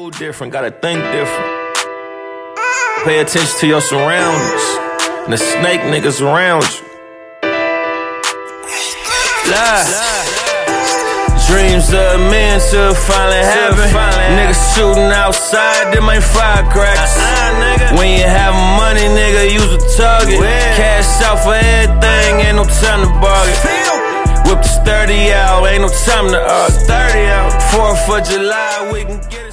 move different, gotta think different. Pay attention to your surroundings and the snake niggas around you. Dreams of men to finally happen. Niggas shooting outside, them ain't firecrackers. When you have money, nigga, use a target. Cash out for everything, ain't no time to bargain. Whip this 30 out, ain't no time to argue. 4th of July, we can get it.